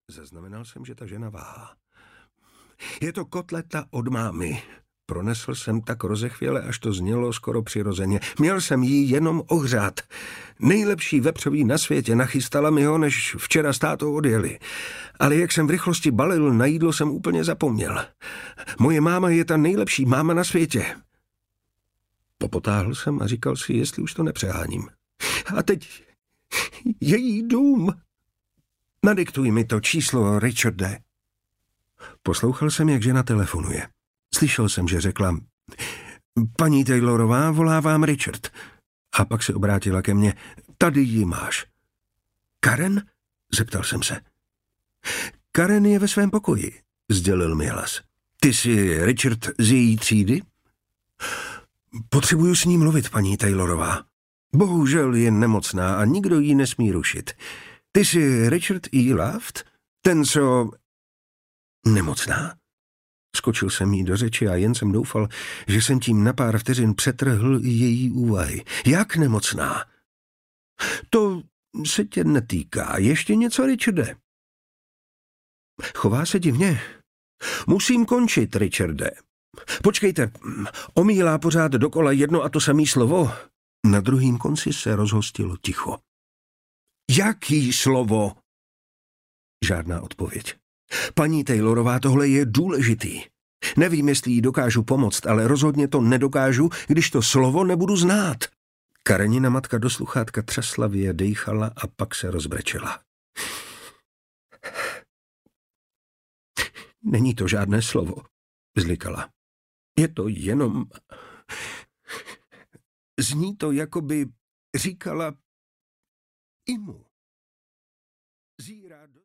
Zaznamenal jsem, že ta žena váhá. Je to kotleta od mámy. Pronesl jsem tak rozechvěle, až to znělo skoro přirozeně. Měl jsem ji jenom ohřát. Nejlepší vepřový na světě, nachystala mi ho, než včera s tátou odjeli. Ale jak jsem v rychlosti balil, na jídlo jsem úplně zapomněl. Moje máma je ta nejlepší máma na světě. Popotáhl jsem a říkal si, jestli už to nepřeháním. A teď její dům. Nadiktuj mi to číslo, Richarde. Poslouchal jsem, jak žena telefonuje. Slyšel jsem, že řekla: paní Taylorová, volá vám Richard. A pak se obrátila ke mně: tady ji máš. Karen? Zeptal jsem se. Karen je ve svém pokoji, sdělil mi hlas. Ty jsi Richard z její třídy? Potřebuju s ní mluvit, paní Taylorová. Bohužel je nemocná a nikdo ji nesmí rušit. Ty jsi Richard E. Loft? Ten, co... Nemocná? Skočil jsem jí do řeči a jen jsem doufal, že jsem tím na pár vteřin přetrhl její úvahy. Jak nemocná? To se tě netýká. Ještě něco, Richarde? Chová se divně. Musím končit, Richarde. Počkejte, omílá pořád dokola jedno a to samé slovo. Na druhém konci se rozhostilo ticho. Jaký slovo? Žádná odpověď. Paní Taylorová, tohle je důležitý. Nevím, jestli jí dokážu pomoct, ale rozhodně to nedokážu, když to slovo nebudu znát. Karenina matka do sluchátka třaslavě dejchala a pak se rozbrečela. Není to žádné slovo, zlikala. Je to jenom... Zní to, jako by říkala Imu.